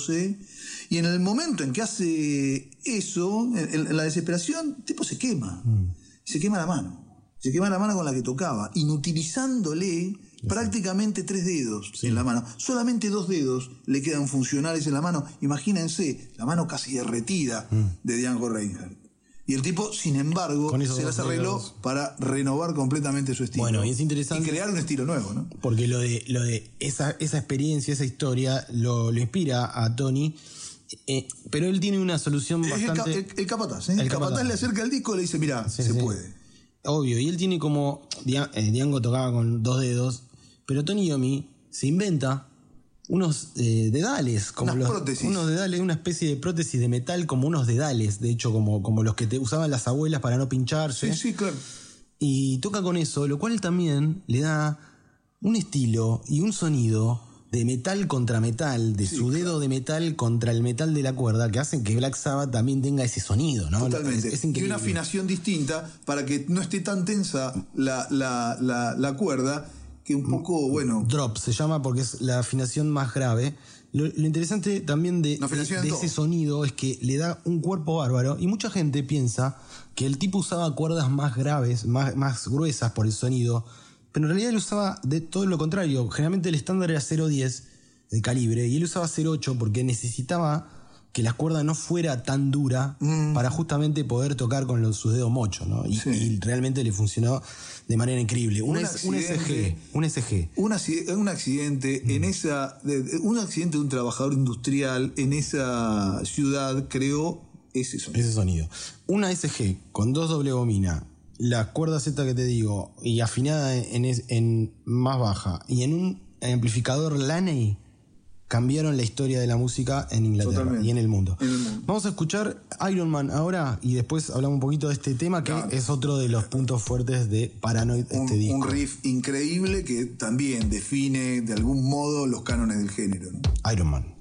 quemándose, y en el momento en que hace eso, en la desesperación, el tipo se quema. Se quema la mano. Se quema la mano con la que tocaba, inutilizándole prácticamente 3 dedos en la mano. Solamente 2 dedos le quedan funcionales en la mano. Imagínense, la mano casi derretida de Django Reinhardt. Y el tipo, sin embargo, se las arregló para renovar completamente su estilo. Bueno, y es interesante. Y crear un estilo nuevo, ¿no? Porque lo de esa experiencia, esa historia, lo inspira a Tony. Pero él tiene una solución bastante... El capataz, ¿eh? El capataz le acerca el disco y le dice, mirá, se puede. Obvio, y él tiene como... Django tocaba con 2 dedos, pero Tony Iommi se inventa unos dedales, como prótesis. Unos dedales, una especie de prótesis de metal, como unos dedales, de hecho, como los que te usaban las abuelas para no pincharse. Sí, claro. Y toca con eso, lo cual también le da un estilo y un sonido de metal contra metal, de su dedo de metal contra el metal de la cuerda, que hacen que Black Sabbath también tenga ese sonido, ¿no? Totalmente. Es increíble. Y una afinación distinta para que no esté tan tensa la cuerda, que un poco, bueno... Drop se llama porque es la afinación más grave. Lo interesante también de ese sonido es que le da un cuerpo bárbaro, y mucha gente piensa que el tipo usaba cuerdas más graves, más gruesas por el sonido, pero en realidad él usaba de todo lo contrario. Generalmente el estándar era 0.10 de calibre, y él usaba 0.8 porque necesitaba que la cuerda no fuera tan dura para justamente poder tocar con sus dedos mochos, ¿no? Y realmente le funcionó de manera increíble. Un SG. Un accidente un accidente de un trabajador industrial en esa ciudad creó ese sonido. Una SG con 2 doble bobina, la cuerda Z que te digo, y afinada en más baja, y en un amplificador Laney, cambiaron la historia de la música en Inglaterra y en el mundo. Vamos a escuchar Iron Man ahora, y después hablamos un poquito de este tema, que es otro de los puntos fuertes de Paranoid, este disco. Un riff increíble que también define de algún modo los cánones del género, ¿no? Iron Man.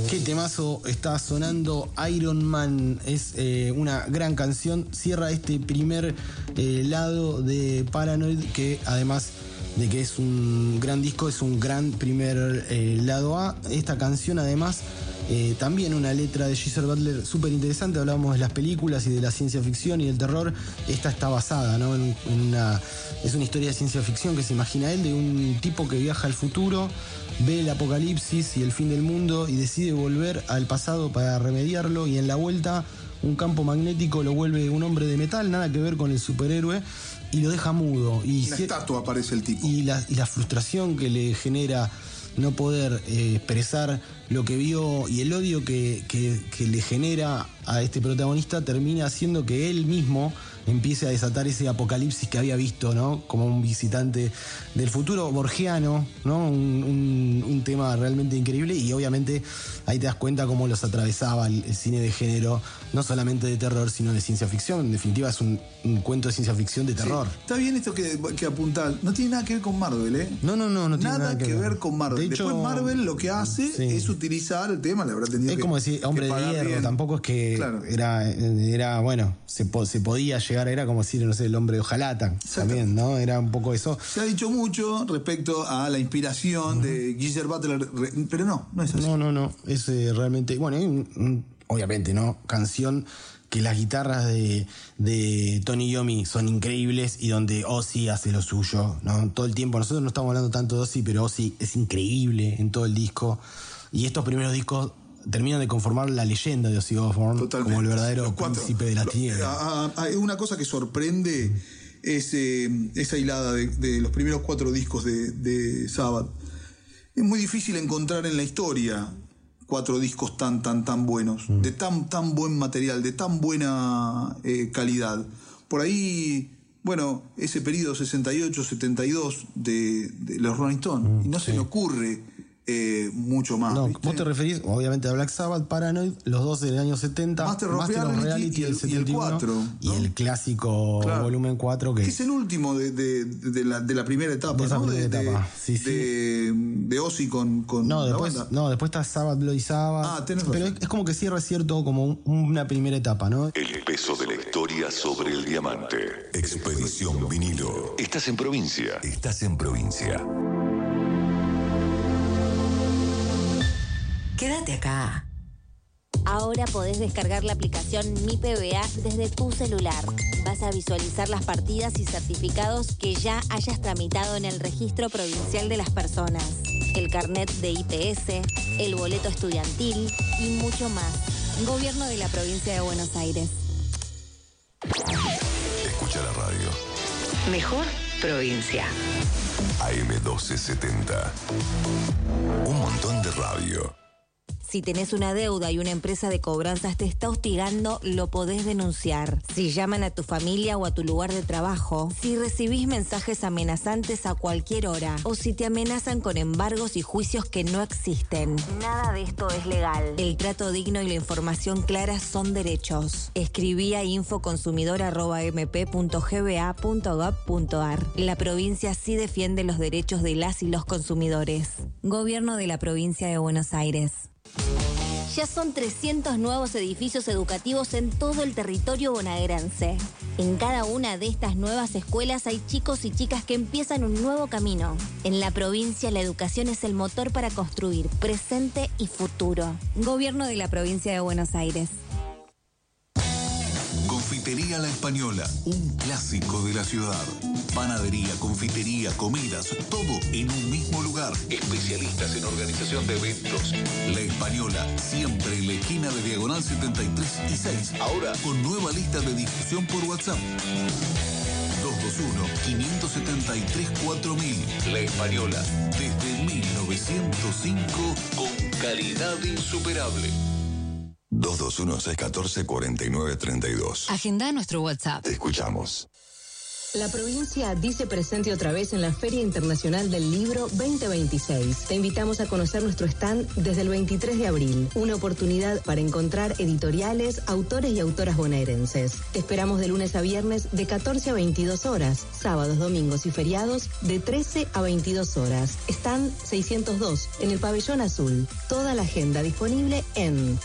Qué temazo está sonando Iron Man. Es una gran canción. Cierra este primer lado de Paranoid, que además de que es un gran disco, es un gran primer lado A. Esta canción además también una letra de Geezer Butler súper interesante. Hablábamos de las películas y de la ciencia ficción y del terror. Esta está basada, ¿no? Es una historia de ciencia ficción que se imagina él, de un tipo que viaja al futuro, ve el apocalipsis y el fin del mundo y decide volver al pasado para remediarlo, y en la vuelta un campo magnético lo vuelve un hombre de metal, nada que ver con el superhéroe, y lo deja mudo. Y una estatua aparece el tipo. Y la frustración que le genera no poder expresar lo que vio, y el odio que le genera a este protagonista, termina haciendo que él mismo empiece a desatar ese apocalipsis que había visto, ¿no? Como un visitante del futuro borgiano, ¿no? Un tema realmente increíble, y obviamente ahí te das cuenta cómo los atravesaba el cine de género, no solamente de terror, sino de ciencia ficción. En definitiva es un cuento de ciencia ficción de terror. Sí, está bien esto que apuntás. No tiene nada que ver con Marvel, ¿eh? No tiene nada que ver con Marvel. De hecho, después Marvel lo que hace es utilizar el tema, la verdad tenido es como decir Hombre de Hierro, bien. Tampoco es que claro. era bueno, se podía llegar, era como decir, no sé, el Hombre de Hojalata también, ¿no? Era un poco eso. Se ha dicho mucho respecto a la inspiración de Geezer Butler, pero no es así. No, es realmente, bueno, obviamente, ¿no? Canción que las guitarras de Tony Iommi son increíbles, y donde Ozzy hace lo suyo, ¿no? Todo el tiempo. Nosotros no estamos hablando tanto de Ozzy, pero Ozzy es increíble en todo el disco. Y estos primeros discos terminan de conformar la leyenda de Ozzy Osbourne. Totalmente. Como el verdadero príncipe de la tierra. Una cosa que sorprende es esa hilada de los primeros 4 discos de Sabbath. Es muy difícil encontrar en la historia 4 discos tan buenos, de tan buen material, de tan buena calidad. Por ahí, bueno, ese periodo 68-72 de los Rolling Stones, y no se me ocurre mucho más. No, ¿viste? Vos te referís obviamente a Black Sabbath, Paranoid, los dos del año 70, Master of Reality del 71, y el 4, ¿no? Y el clásico volumen 4 que es el último de la primera etapa, de esa primera etapa. De Ozzy con después está Sabbath, Bloody Sabbath. Tenés razón. Pero es como que cierra cierto como una primera etapa, ¿no? El peso de la historia sobre el diamante. Expedición Vinilo. Estás en provincia. Quédate acá. Ahora podés descargar la aplicación Mi PBA desde tu celular. Vas a visualizar las partidas y certificados que ya hayas tramitado en el Registro Provincial de las Personas, el carnet de IPS, el boleto estudiantil y mucho más. Gobierno de la Provincia de Buenos Aires. Escucha la radio. Mejor provincia. AM1270. Un montón de radio. Si tenés una deuda y una empresa de cobranzas te está hostigando, lo podés denunciar. Si llaman a tu familia o a tu lugar de trabajo, si recibís mensajes amenazantes a cualquier hora, o si te amenazan con embargos y juicios que no existen. Nada de esto es legal. El trato digno y la información clara son derechos. Escribí a info-consumidor@mp.gba.gov.ar. La provincia sí defiende los derechos de las y los consumidores. Gobierno de la Provincia de Buenos Aires. Ya son 300 nuevos edificios educativos en todo el territorio bonaerense. En cada una de estas nuevas escuelas hay chicos y chicas que empiezan un nuevo camino. En la provincia, la educación es el motor para construir presente y futuro. Gobierno de la Provincia de Buenos Aires. Confitería La Española, un clásico de la ciudad. Panadería, confitería, comidas, todo en un mismo lugar. Especialistas en organización de eventos. La Española, siempre en la esquina de Diagonal 73 y 6. Ahora con nueva lista de difusión por WhatsApp. 221-573-4000. La Española, desde 1905, con calidad insuperable. 221-614-4932. Agenda nuestro WhatsApp. Te escuchamos. La provincia dice presente otra vez en la Feria Internacional del Libro 2026. Te invitamos a conocer nuestro stand desde el 23 de abril. Una oportunidad para encontrar editoriales, autores y autoras bonaerenses. Te esperamos de lunes a viernes de 14 a 22 horas, sábados, domingos y feriados de 13 a 22 horas. Stand 602 en el Pabellón Azul. Toda la agenda disponible en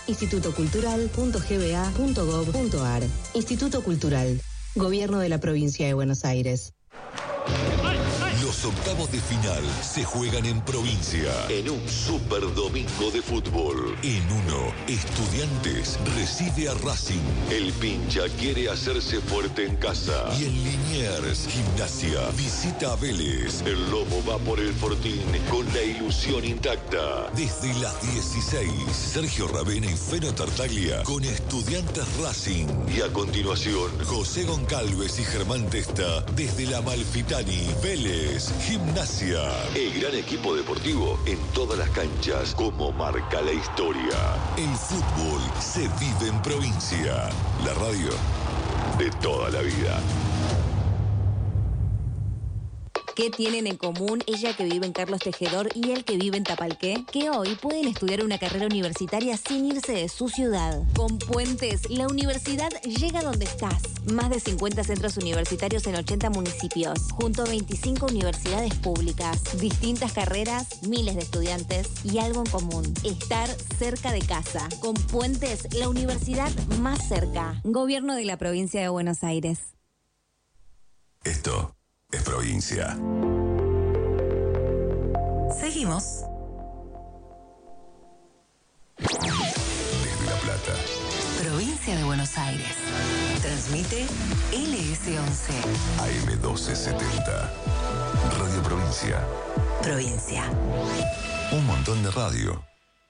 institutocultural.gba.gov.ar. Instituto Cultural. Gobierno de la Provincia de Buenos Aires. Los octavos de final se juegan en provincia, en un super domingo de fútbol. En uno, Estudiantes recibe a Racing. El Pincha quiere hacerse fuerte en casa. Y en Liniers, Gimnasia visita a Vélez. El Lobo va por el Fortín con la ilusión intacta. Desde las 16, Sergio Ravena y Feno Tartaglia con Estudiantes Racing. Y a continuación, José Goncalves y Germán Testa desde la Malfitani, Vélez. Gimnasia, el gran equipo deportivo en todas las canchas, como marca la historia. El fútbol se vive en provincia. La radio de toda la vida. ¿Qué tienen en común ella que vive en Carlos Tejedor y él que vive en Tapalqué? Que hoy pueden estudiar una carrera universitaria sin irse de su ciudad. Con Puentes, la universidad llega donde estás. Más de 50 centros universitarios en 80 municipios, junto a 25 universidades públicas. Distintas carreras, miles de estudiantes y algo en común: estar cerca de casa. Con Puentes, la universidad más cerca. Gobierno de la Provincia de Buenos Aires. Esto es provincia. Seguimos. Desde La Plata. Provincia de Buenos Aires. Transmite LS11. AM1270. Radio Provincia. Provincia. Un montón de radio.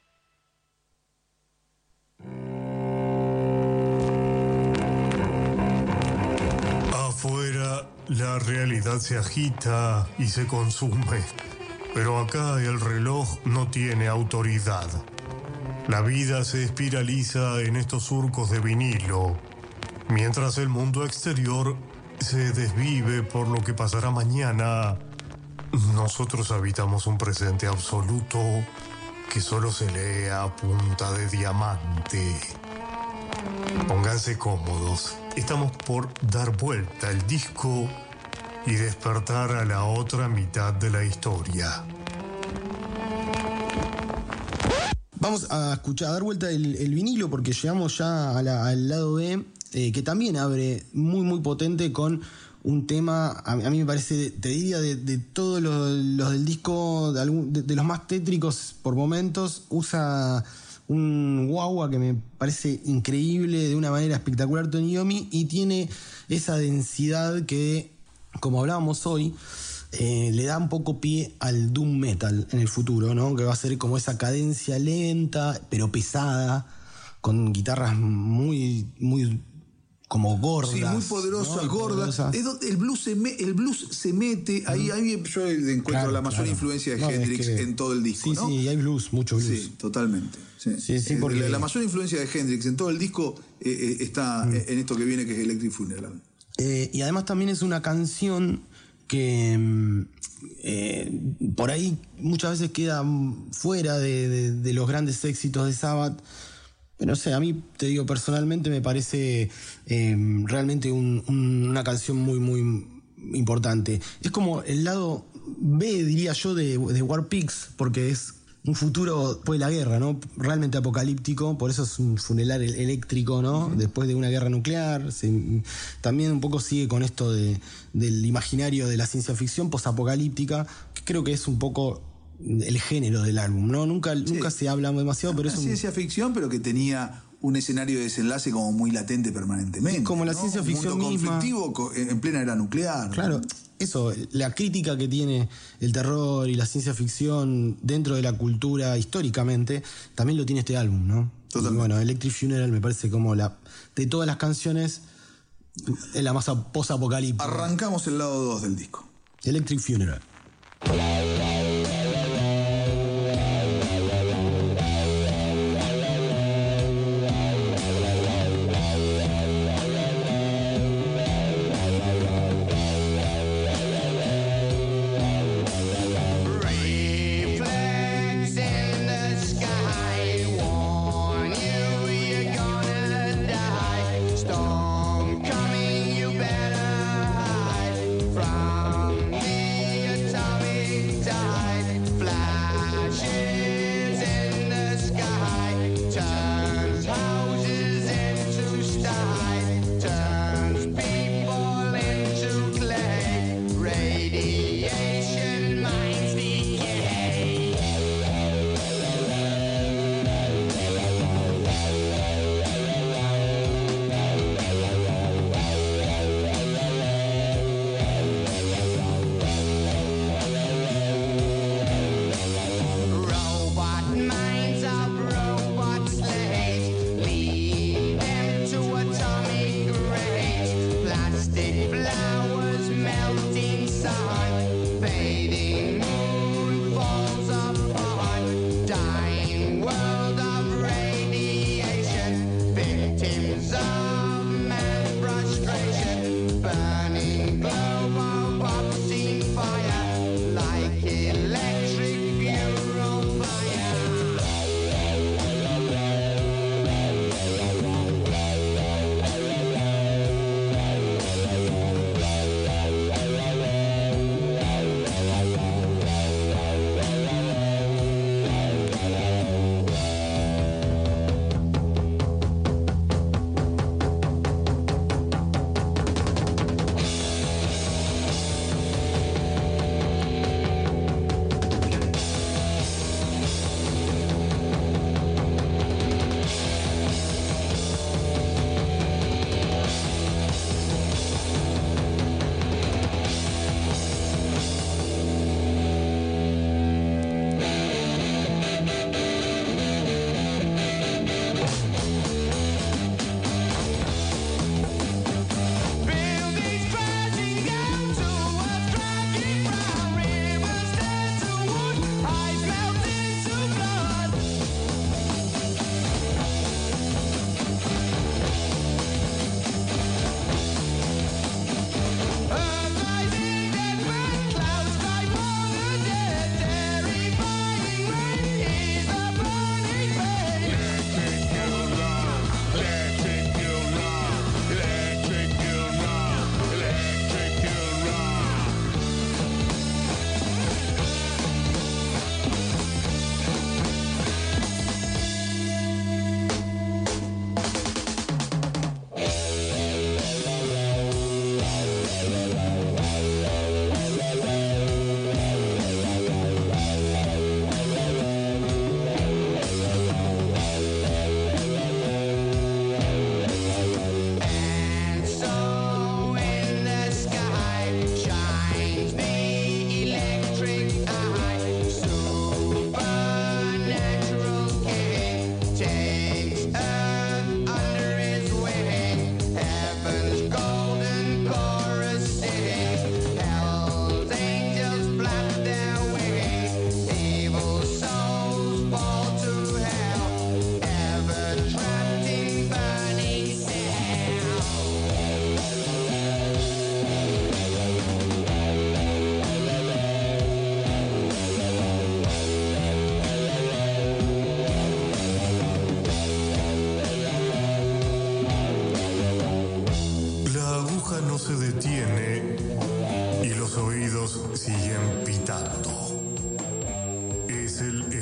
Afuera la realidad se agita y se consume, pero acá el reloj no tiene autoridad. La vida se espiraliza en estos surcos de vinilo, mientras el mundo exterior se desvive por lo que pasará mañana. Nosotros habitamos un presente absoluto que solo se lee a punta de diamante. Pónganse cómodos. Estamos por dar vuelta el disco y despertar a la otra mitad de la historia. Vamos a escuchar, a dar vuelta el vinilo, porque llegamos ya al lado B, que también abre muy muy potente con un tema, a mí me parece, te diría, de todos los del disco, de los más tétricos por momentos. Usa un guagua que me parece increíble, de una manera espectacular, Tony Iommi, y tiene esa densidad que, como hablábamos hoy, le da un poco pie al doom metal en el futuro, ¿no? Que va a ser como esa cadencia lenta pero pesada, con guitarras muy como gordas. Sí, muy poderosas, ¿no? Gordas. El blues se mete, ahí yo encuentro la mayor influencia de Hendrix en todo el disco, ¿no? Sí, hay blues, mucho blues. Sí, totalmente. Sí, porque la mayor influencia de Hendrix en todo el disco está en esto que viene, que es Electric Funeral. Y además también es una canción que por ahí muchas veces queda fuera de los grandes éxitos de Sabbath. No sé, a mí, te digo, personalmente me parece realmente una canción muy, muy importante. Es como el lado B, diría yo, de War Pigs, porque es un futuro después de la guerra, ¿no? Realmente apocalíptico, por eso es un funeral eléctrico, ¿no? Uh-huh. Después de una guerra nuclear. También un poco sigue con esto del imaginario de la ciencia ficción posapocalíptica, que creo que es un poco el género del álbum, ¿no? Nunca se habla demasiado, pero es ciencia ficción, pero que tenía un escenario de desenlace como muy latente permanentemente. Y como la ciencia ficción misma. Un mundo conflictivo en plena era nuclear. Claro, ¿no? Eso, la crítica que tiene el terror y la ciencia ficción dentro de la cultura históricamente, también lo tiene este álbum, ¿no? Totalmente. Y bueno, Electric Funeral me parece como de todas las canciones, es la más posapocalíptica. Arrancamos el lado 2 del disco. Electric Funeral.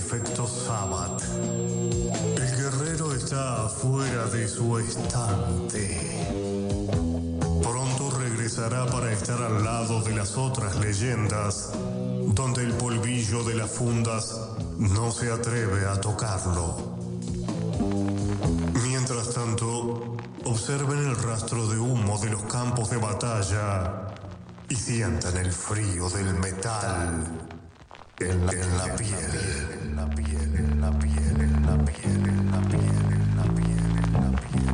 efecto Sabbath. El guerrero está fuera de su estante. Pronto regresará para estar al lado de las otras leyendas, donde el polvillo de las fundas no se atreve a tocarlo. Mientras tanto, observen el rastro de humo de los campos de batalla y sientan el frío del metal en la piel, en la piel, en la piel, en la piel, en la piel, en la piel, en la piel, en la piel.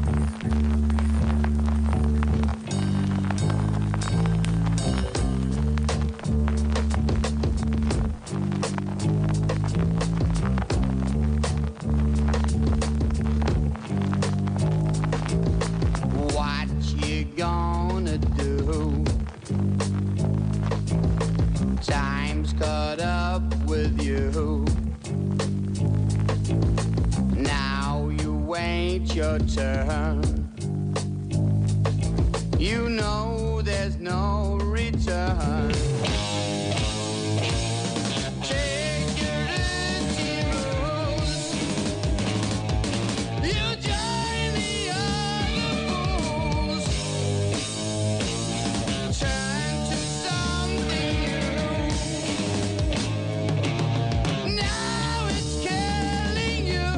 Gonna do. Time's caught up with you. Now you wait your turn. You know there's no return. Take your empty rules. You join the other fools. Turn to something new. Now it's killing you.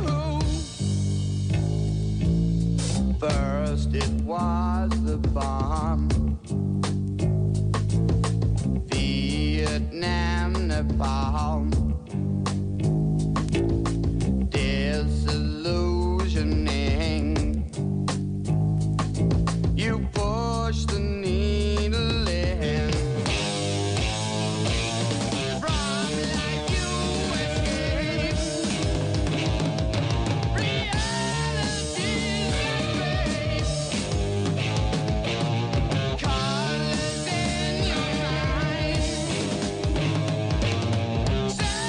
First it was the bomb. Vietnam, Nepal. Disillusioning. You push the needle in. From life you escape. Reality's your fate. Colors in your mind.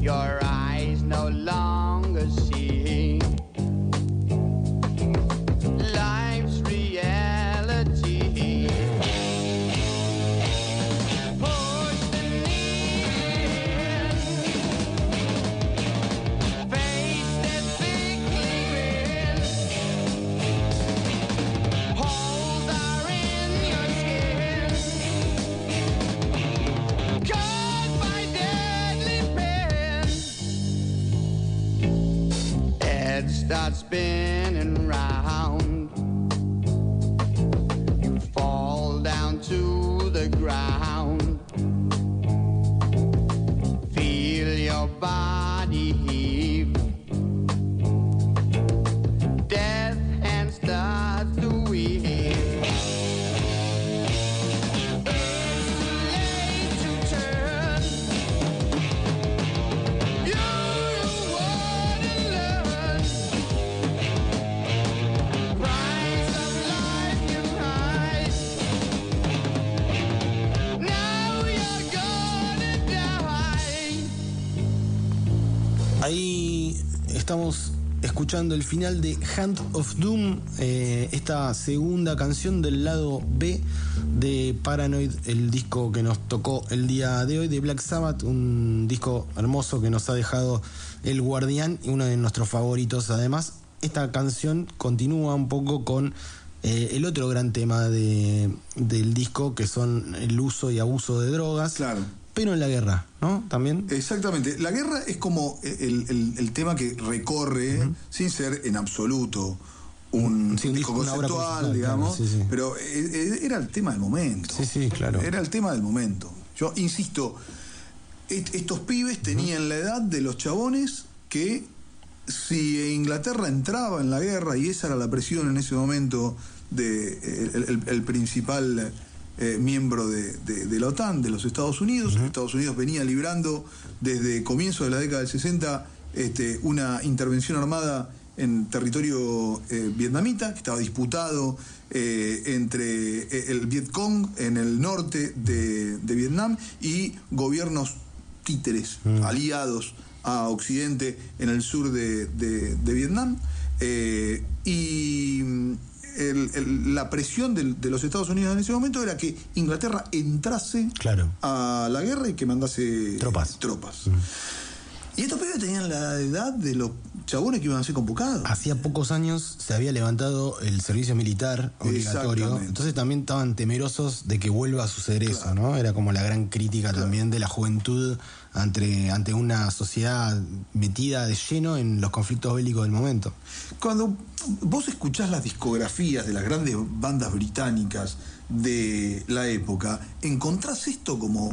your eyes no longer see life's reality. Push the need, face the thick grin, holes are in your skin, cut by deadly pen. Head starts spinning round, you fall down to the ground, feel your body heave, death hand starts to weave. It's too late to turn, you don't wanna learn. Price of life you hide, now you're gonna die. Ahí estamos escuchando el final de Hand of Doom, esta segunda canción del lado B de Paranoid, el disco que nos tocó el día de hoy de Black Sabbath, un disco hermoso que nos ha dejado El Guardián y uno de nuestros favoritos. Además, esta canción continúa un poco con el otro gran tema del disco, que son el uso y abuso de drogas. Claro. Pero en la guerra, ¿no? También. Exactamente. La guerra es como el tema que recorre, sin ser en absoluto un disco conceptual, digamos, claro, sí. pero era el tema del momento. Sí, claro. Era el tema del momento. Yo insisto, estos pibes tenían la edad de los chabones que, si Inglaterra entraba en la guerra, y esa era la presión en ese momento de el principal miembro de la OTAN, de los Estados Unidos. Los Estados Unidos venía librando desde comienzos de la década del 60 una intervención armada en territorio vietnamita, que estaba disputado entre el Vietcong en el norte de Vietnam y gobiernos títeres aliados a Occidente en el sur de Vietnam, y la presión de los Estados Unidos en ese momento era que Inglaterra entrase a la guerra y que mandase tropas. Y estos pibes tenían la edad de los chabones que iban a ser convocados. Hacía pocos años se había levantado el servicio militar obligatorio, entonces también estaban temerosos de que vuelva a suceder eso, ¿no? Era como la gran crítica también de la juventud ante una sociedad metida de lleno en los conflictos bélicos del momento. Cuando vos escuchás las discografías de las grandes bandas británicas de la época, encontrás esto como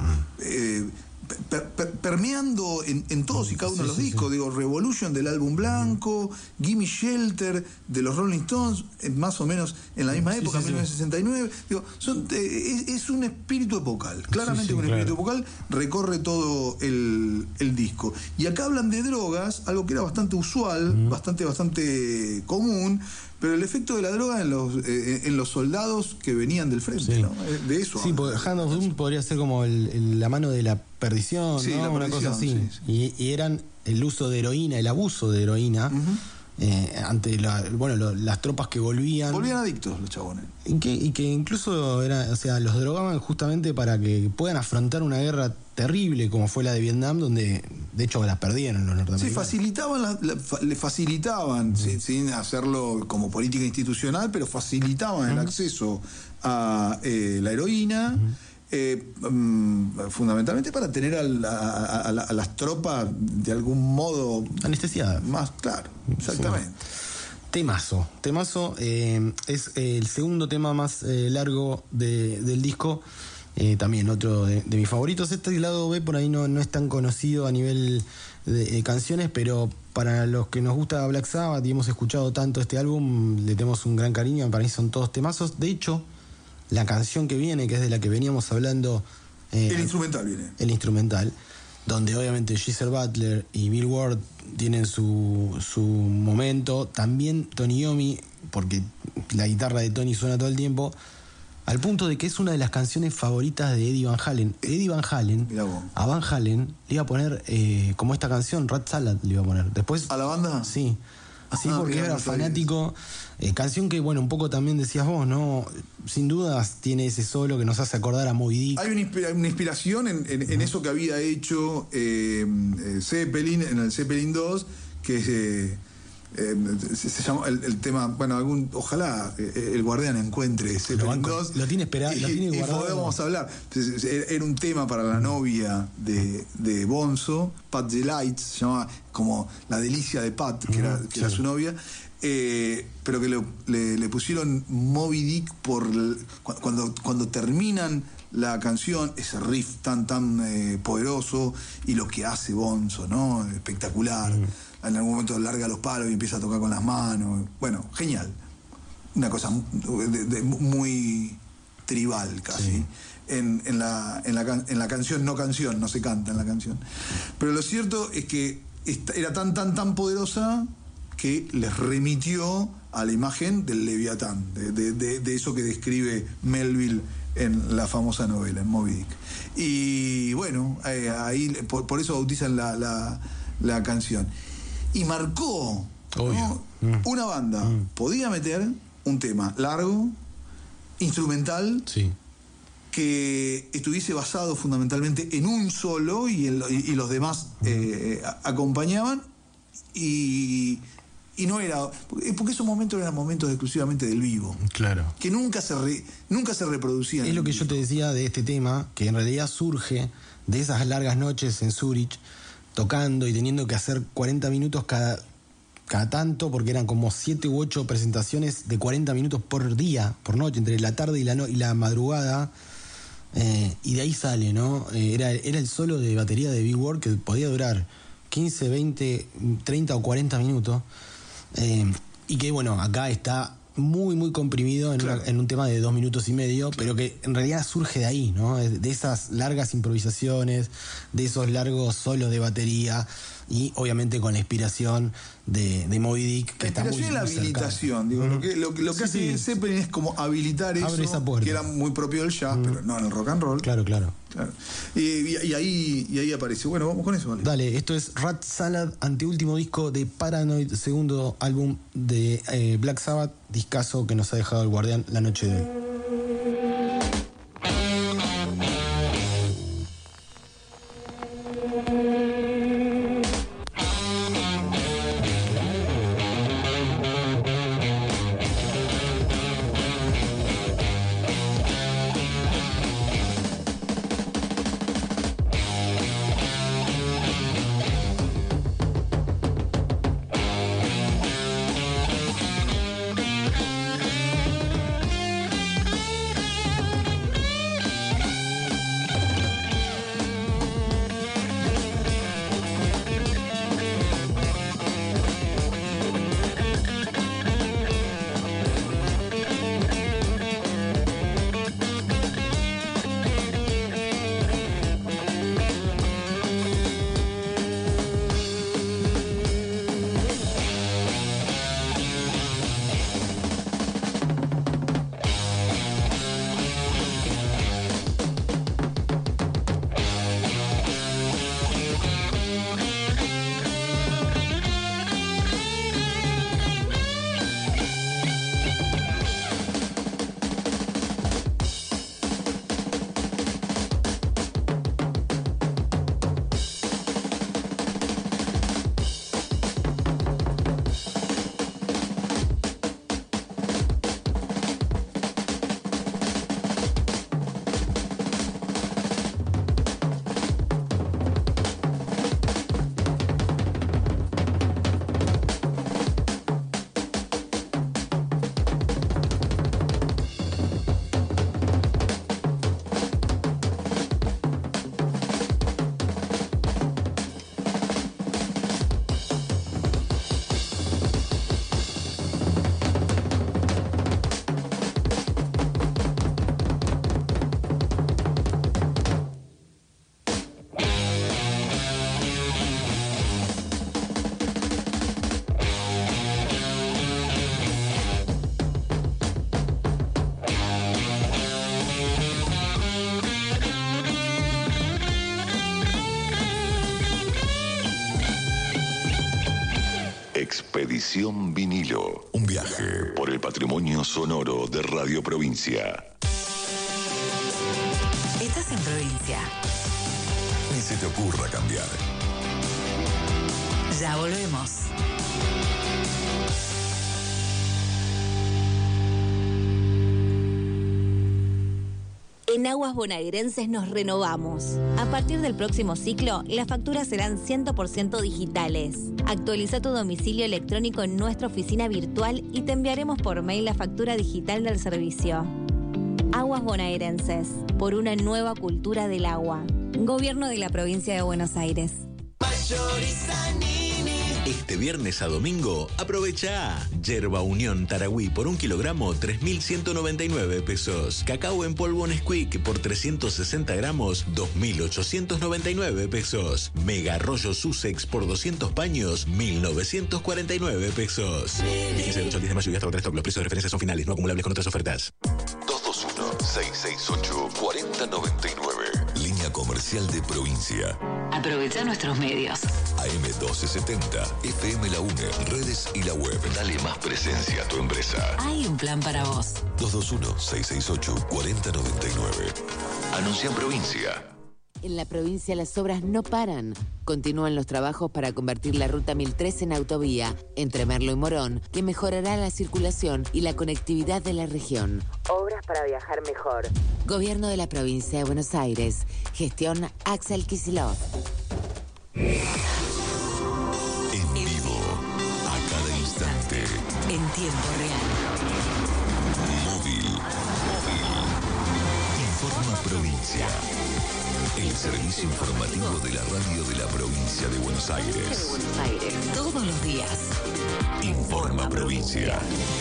permeando en todos y cada uno de los discos. Digo, Revolution del álbum blanco, Gimme Shelter de los Rolling Stones, más o menos en la misma época, 1969. Digo, es un espíritu epocal, claramente un espíritu epocal, recorre todo el disco. Y acá hablan de drogas, algo que era bastante usual, bastante común, pero el efecto de la droga en los soldados que venían del frente, ¿no? De eso. Sí, porque Hand of Doom podría ser como la mano de la perdición, ¿no? Una cosa así. Y eran el uso de heroína, el abuso de heroína, ante las tropas que volvían adictos los chabones. Y que incluso los drogaban justamente para que puedan afrontar una guerra terrible como fue la de Vietnam, donde de hecho la perdieron los norteamericanos. Sí, le facilitaban, sin hacerlo como política institucional, pero facilitaban el acceso a la heroína, fundamentalmente para tener a las tropas de algún modo anestesiadas. Más claro, exactamente. Sí. Temazo, es el segundo tema más largo del disco. También otro de mis favoritos. Este lado B por ahí no es tan conocido a nivel de canciones, pero para los que nos gusta Black Sabbath y hemos escuchado tanto este álbum, le tenemos un gran cariño. Para mí son todos temazos. De hecho, la canción que viene, que es de la que veníamos hablando, el instrumental viene. El instrumental, donde obviamente Geezer Butler y Bill Ward tienen su momento. También Tony Iommi, porque la guitarra de Tony suena todo el tiempo. Al punto de que es una de las canciones favoritas de Eddie Van Halen. Eddie Van Halen, a Van Halen le iba a poner como esta canción, Rat Salad le iba a poner. Después, ¿a la banda? Sí. Sí, porque era fanático. Canción que, bueno, un poco también decías vos, ¿no? Sin dudas tiene ese solo que nos hace acordar a Moby Dick. Hay una inspiración en eso que había hecho Zeppelin, en el Zeppelin 2, que se llama el tema, bueno, ojalá el Guardián encuentre Zeppelin 2. Lo tiene esperado, lo tiene guardado. Podemos hablar. Era un tema para la novia de Bonzo, Pat the Lights, se llamaba como La delicia de Pat, que era su novia. Pero que le pusieron Moby Dick cuando terminan la canción, ese riff tan poderoso, y lo que hace Bonzo, ¿no? Espectacular. En algún momento larga los palos y empieza a tocar con las manos. Bueno, genial. Una cosa muy tribal casi. Sí. En la canción, no se canta en la canción. Pero lo cierto es que era tan poderosa que les remitió a la imagen del Leviatán, de eso que describe Melville en la famosa novela, en Moby Dick. Y bueno, ahí por eso bautizan la canción. Y marcó, ¿no? Una banda podía meter un tema largo, instrumental, que estuviese basado fundamentalmente en un solo y los demás acompañaban, y no era, porque esos momentos eran momentos exclusivamente del vivo, claro, que nunca se reproducían. Es lo que yo te decía de este tema, que en realidad surge de esas largas noches en Zurich tocando y teniendo que hacer 40 minutos cada tanto, porque eran como 7 u 8 presentaciones de 40 minutos por día, por noche, entre la tarde y la madrugada, y de ahí sale, ¿no? Era el solo de batería de Big World, que podía durar 15, 20, 30 o 40 minutos, y que, bueno, acá está muy, muy comprimido en un tema de 2 minutos y medio, pero que en realidad surge de ahí, ¿no? De esas largas improvisaciones, de esos largos solos de batería, y obviamente con la inspiración de Moby Dick, que está muy cercana. La habilitación, digo, lo que hace Zeppelin es como habilitar eso, que era muy propio del jazz, pero no en el rock and roll. Claro. Y ahí aparece. Bueno, vamos con eso, ¿vale? Dale, esto es Rat Salad, anteúltimo disco de Paranoid, segundo álbum de Black Sabbath, discazo que nos ha dejado el Guardián la noche de hoy. Expedición Vinilo. Un viaje por el patrimonio sonoro de Radio Provincia. Estás en Provincia. Ni se te ocurra cambiar. Ya volvemos. En Aguas Bonaerenses nos renovamos. A partir del próximo ciclo, las facturas serán 100% digitales. Actualiza tu domicilio electrónico en nuestra oficina virtual y te enviaremos por mail la factura digital del servicio. Aguas Bonaerenses, por una nueva cultura del agua. Gobierno de la Provincia de Buenos Aires. Este viernes a domingo, aprovecha Yerba Unión Taragüí por 1 kilogramo, 3.199 pesos. Cacao en polvo Nesquik por 360 gramos, 2.899 pesos. Mega rollo Sussex por 200 paños, 1.949 pesos. Vigencia del 8 al 10 de mayo y hasta 3 stock. Los precios de referencia son finales, no acumulables con otras ofertas. 221-668-4099. Línea comercial de Provincia. Aprovecha nuestros medios. AM1270, FM La UNE, redes y la web. Dale más presencia a tu empresa. Hay un plan para vos. 221-668-4099. Anuncia en Provincia. En la provincia las obras no paran. Continúan los trabajos para convertir la Ruta 1003 en autovía entre Merlo y Morón, que mejorará la circulación y la conectividad de la región. Obras para viajar mejor. Gobierno de la Provincia de Buenos Aires. Gestión Axel Kicillof. En vivo, a cada instante. En tiempo real. Móvil. Informa Provincia. El servicio informativo de la radio de la Provincia de Buenos Aires. Todos los días. Informa Provincia.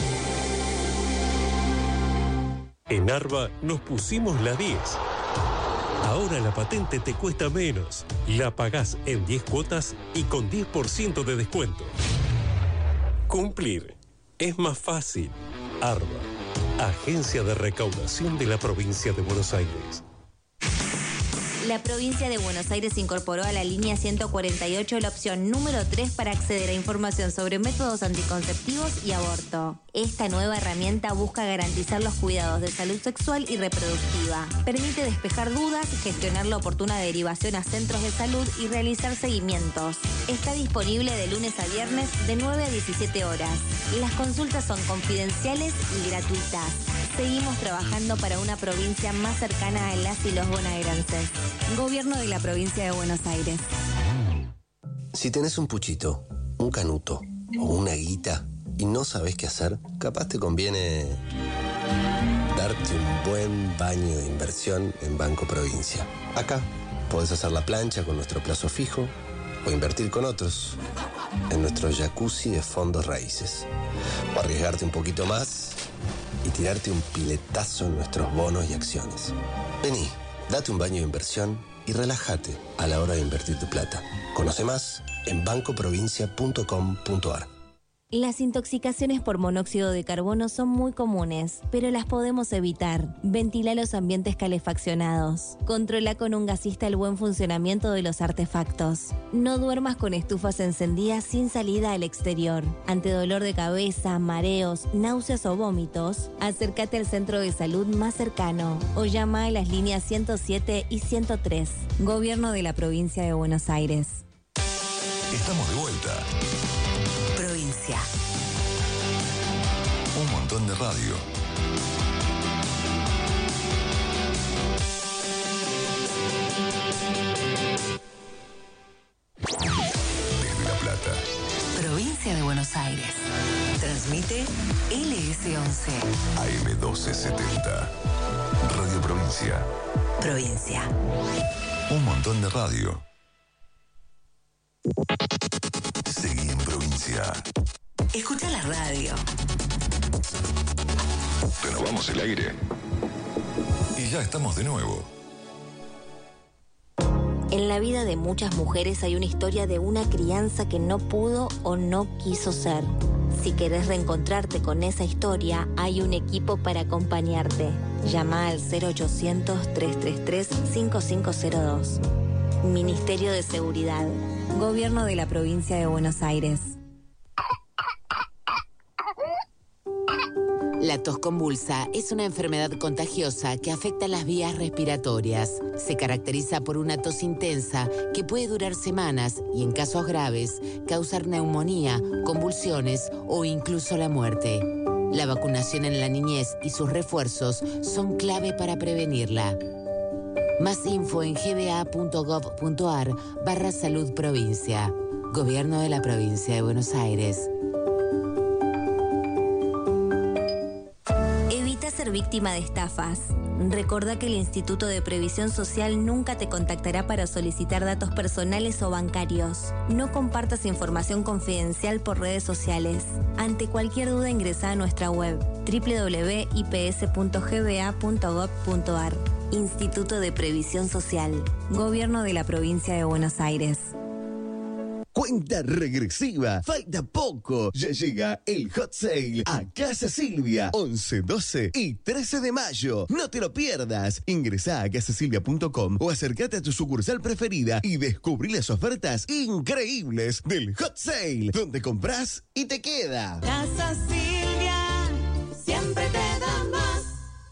En Arba nos pusimos la 10. Ahora la patente te cuesta menos. La pagás en 10 cuotas y con 10% de descuento. Cumplir es más fácil. Arba, Agencia de Recaudación de la Provincia de Buenos Aires. La Provincia de Buenos Aires incorporó a la línea 148 la opción número 3 para acceder a información sobre métodos anticonceptivos y aborto. Esta nueva herramienta busca garantizar los cuidados de salud sexual y reproductiva. Permite despejar dudas, gestionar la oportuna derivación a centros de salud y realizar seguimientos. Está disponible de lunes a viernes de 9 a 17 horas. Las consultas son confidenciales y gratuitas. Seguimos trabajando para una provincia más cercana a las y los bonaerenses. Gobierno de la Provincia de Buenos Aires. Si tenés un puchito, un canuto o una guita y no sabés qué hacer, capaz te conviene darte un buen baño de inversión en Banco Provincia. Acá podés hacer la plancha con nuestro plazo fijo o invertir con otros en nuestro jacuzzi de fondos raíces. O arriesgarte un poquito más y tirarte un piletazo en nuestros bonos y acciones. Vení, date un baño de inversión y relájate a la hora de invertir tu plata. Conoce más en bancoprovincia.com.ar. Las intoxicaciones por monóxido de carbono son muy comunes, pero las podemos evitar. Ventila los ambientes calefaccionados. Controla con un gasista el buen funcionamiento de los artefactos. No duermas con estufas encendidas sin salida al exterior. Ante dolor de cabeza, mareos, náuseas o vómitos, acércate al centro de salud más cercano o llama a las líneas 107 y 103. Gobierno de la Provincia de Buenos Aires. Estamos de vuelta. Provincia. Un montón de radio. Desde La Plata. Provincia de Buenos Aires. Transmite LS11. AM1270. Radio Provincia. Provincia. Un montón de radio. Seguí en Provincia. Escucha la radio. Renovamos el aire. Y ya estamos de nuevo. En la vida de muchas mujeres hay una historia de una crianza que no pudo o no quiso ser. Si querés reencontrarte con esa historia, hay un equipo para acompañarte. Llama al 0800-333-5502. Ministerio de Seguridad. Gobierno de la Provincia de Buenos Aires. La tos convulsa es una enfermedad contagiosa que afecta las vías respiratorias. Se caracteriza por una tos intensa que puede durar semanas y, en casos graves, causar neumonía, convulsiones o incluso la muerte. La vacunación en la niñez y sus refuerzos son clave para prevenirla. Más info en gba.gov.ar/salud provincia. Gobierno de la Provincia de Buenos Aires. Evita ser víctima de estafas. Recordá que el Instituto de Previsión Social nunca te contactará para solicitar datos personales o bancarios. No compartas información confidencial por redes sociales. Ante cualquier duda ingresá a nuestra web www.ips.gba.gov.ar. Instituto de Previsión Social. Gobierno de la Provincia de Buenos Aires. Cuenta regresiva, falta poco. Ya llega el Hot Sale a Casa Silvia, 11, 12 y 13 de mayo. No te lo pierdas. Ingresá a casasilvia.com o acércate a tu sucursal preferida y descubrí las ofertas increíbles del Hot Sale, donde comprás y te queda. Casa Silvia, siempre te da más.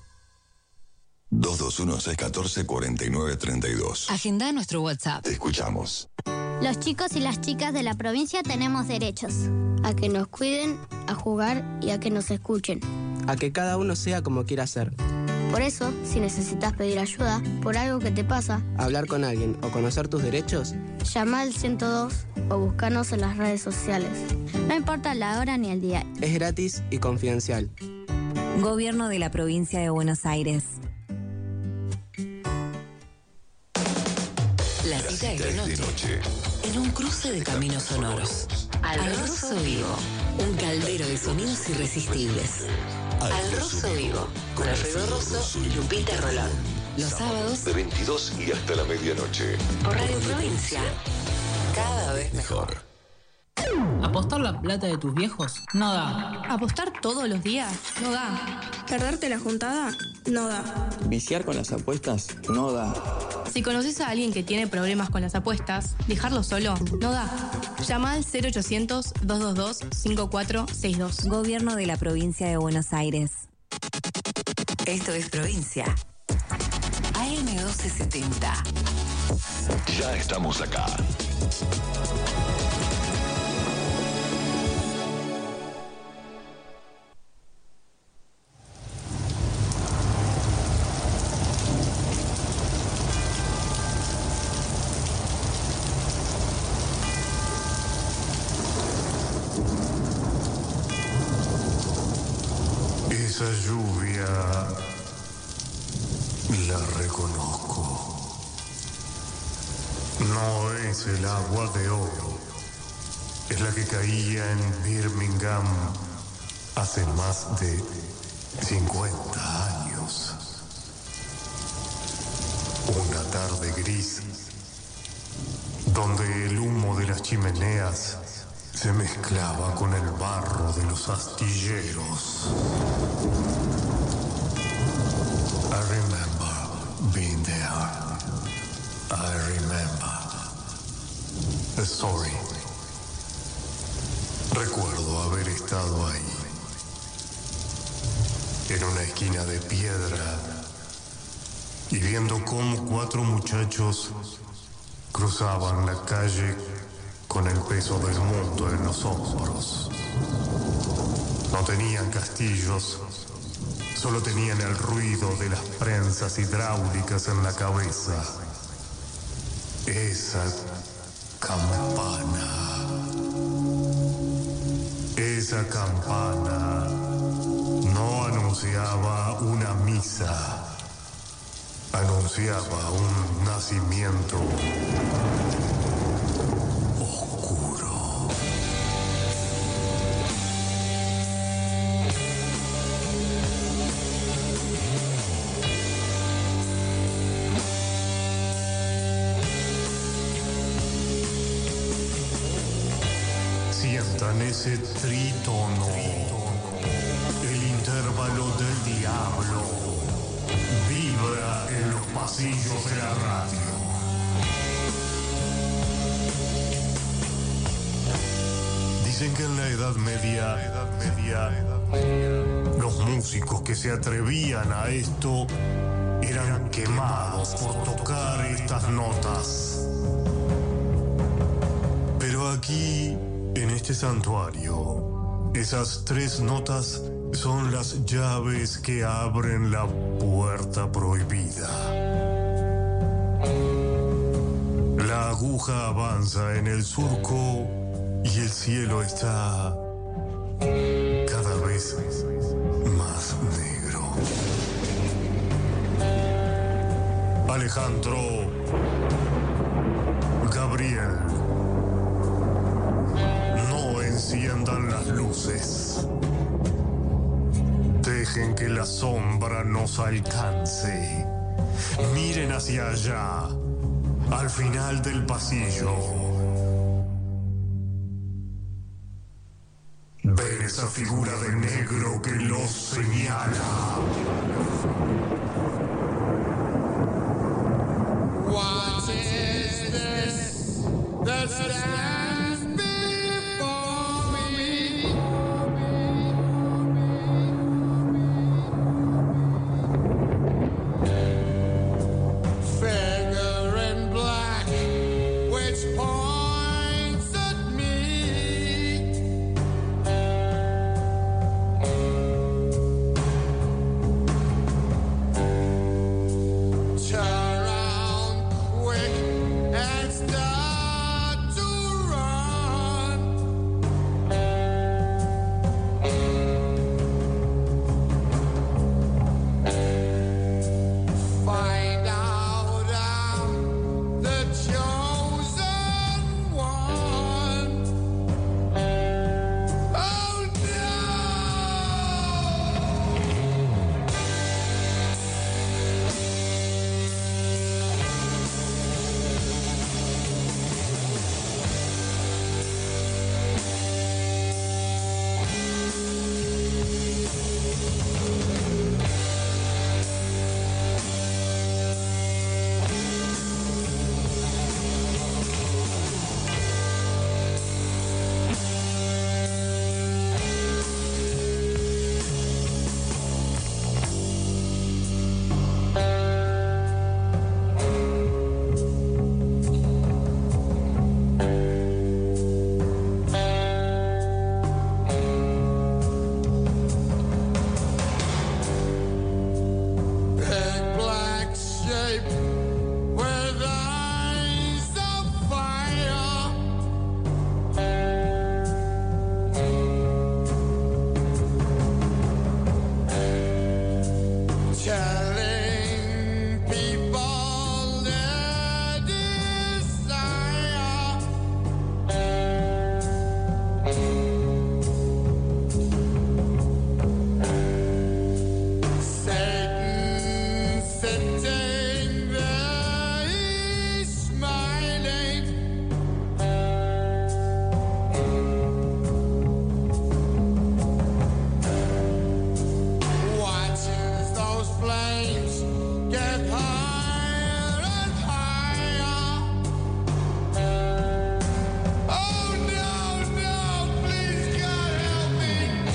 221-614-4932. Agenda nuestro WhatsApp. Te escuchamos. Los chicos y las chicas de la provincia tenemos derechos. A que nos cuiden, a jugar y a que nos escuchen. A que cada uno sea como quiera ser. Por eso, si necesitas pedir ayuda por algo que te pasa, hablar con alguien o conocer tus derechos, llama al 102 o búscanos en las redes sociales. No importa la hora ni el día. Es gratis y confidencial. Gobierno de la Provincia de Buenos Aires. La cita es de noche. En un cruce de caminos sonoros. Al Rosso Vivo. Un caldero de sonidos irresistibles. Al Rosso Vivo. Con Alfredo Rosso y Lupita Rolón. Los sábados de 22 y hasta la medianoche. Por Radio Provincia. Cada vez mejor. ¿Apostar la plata de tus viejos? No da. ¿Apostar todos los días? No da. ¿Perderte la juntada? No da. ¿Viciar con las apuestas? No da. Si conoces a alguien que tiene problemas con las apuestas, dejarlo solo no da. Llama al 0800-222-5462. Gobierno de la Provincia de Buenos Aires. Esto es Provincia. AM1270. Ya estamos acá. Esa lluvia la reconozco. No es el agua de oro. Es la que caía en Birmingham hace más de 50 años. Una tarde gris, donde el humo de las chimeneas se mezclaba con el barro de los astilleros. I remember being there. I remember. Sorry. Recuerdo haber estado ahí. En una esquina de piedra. Y viendo cómo 4 muchachos cruzaban la calle con el peso del mundo en los hombros. No tenían castillos, solo tenían el ruido de las prensas hidráulicas en la cabeza. Esa campana no anunciaba una misa, anunciaba un nacimiento oscuro. Sientan ese trítono, el intervalo del diablo, vibra en los pasillos de la radio. Dicen que en la Edad Media Los músicos que se atrevían a esto eran quemados por tocar estas notas. Pero aquí, en este santuario, esas 3 notas son las llaves que abren la puerta prohibida. La aguja avanza en el surco y el cielo está cada vez más negro. Alejandro, Gabriel, no enciendan las luces. Dejen que la sombra nos alcance. Miren hacia allá, al final del pasillo. Ven esa figura de negro que los señala. What is this that stands before me? Figure in black, which points at me. Turn around quick and start to run. Find out I'm the chosen one. Oh big black shape with eyes of fire. Telling people their desire. Satan sitting there, he's smiling. Watches those flames get higher and higher. Oh no, no, please God help me.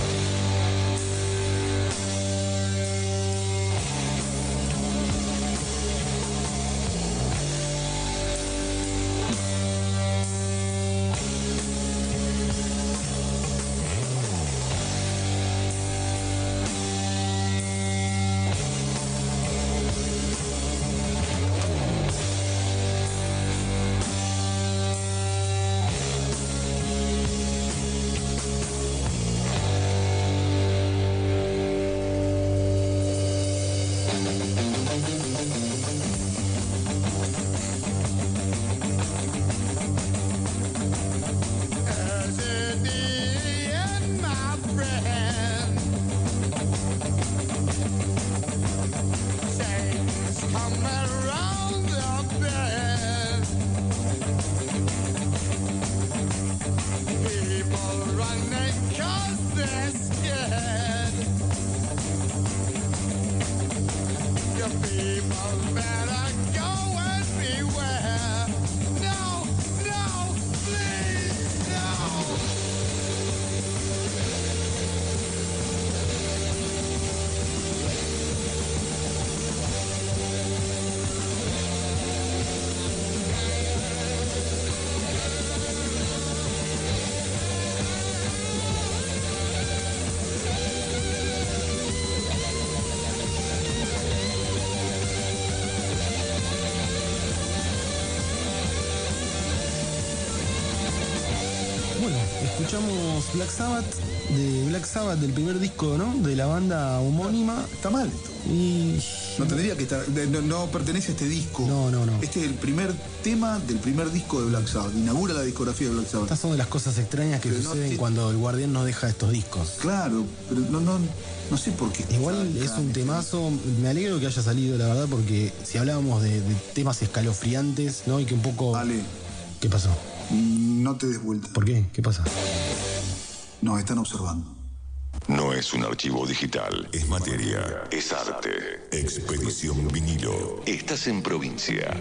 As in the end, my friend, Satan's coming around the bend. People running 'cause they're scared. You people better go and beware. No, no, please, no. Bueno, escuchamos Black Sabbath del primer disco, ¿no? De la banda homónima. Está mal esto. Y no tendría que estar, no pertenece a este disco. No. Este es el primer tema del primer disco de Black Sabbath. Inaugura la discografía de Black Sabbath. Estas son de las cosas extrañas que suceden cuando el Guardián nos deja estos discos. Claro, pero no sé por qué. Igual es un temazo. Me alegro que haya salido, la verdad, porque si hablábamos de temas escalofriantes, ¿no? Y que un poco... Ale. ¿Qué pasó? No te des vuelta. ¿Por qué? ¿Qué pasa? Nos están observando. No es un archivo digital, es materia, es arte. Expedición Vinilo. Estás en provincia.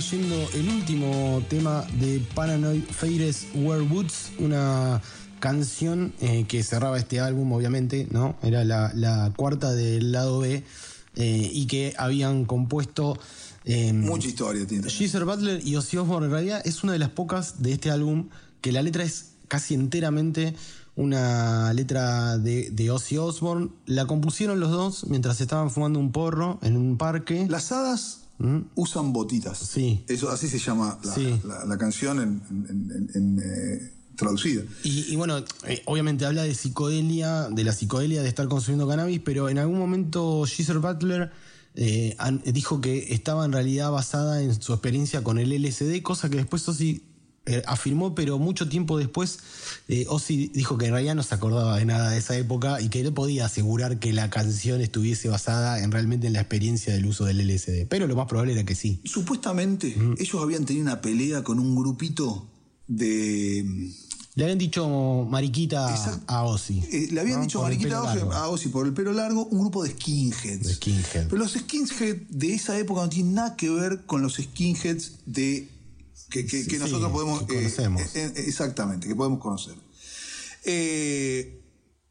yendo el último tema de Paranoid Fires Werewoods, una canción que cerraba este álbum, obviamente, ¿no? Era la cuarta del lado B, y que habían compuesto mucha historia tiene. Geezer Butler y Ozzy Osbourne. En realidad es una de las pocas de este álbum que la letra es casi enteramente una letra de Ozzy Osbourne. La compusieron los dos mientras estaban fumando un porro en un parque. Las hadas usan botitas. Sí. Eso, así se llama la canción traducida. Y bueno, obviamente habla de psicodelia, de la psicodelia de estar consumiendo cannabis, pero en algún momento Geezer Butler dijo que estaba en realidad basada en su experiencia con el LSD, cosa que después Ozzy afirmó, pero mucho tiempo después Ozzy dijo que en realidad no se acordaba de nada de esa época y que no podía asegurar que la canción estuviese basada realmente en la experiencia del uso del LSD, pero lo más probable era que sí. Supuestamente ellos habían tenido una pelea con un grupito de... Le habían dicho mariquita a Ozzy. Le habían dicho mariquita a Ozzy por el pelo largo, un grupo de skinheads. Pero los skinheads de esa época no tienen nada que ver con los skinheads que nosotros podemos... Que conocemos. Exactamente, que podemos conocer.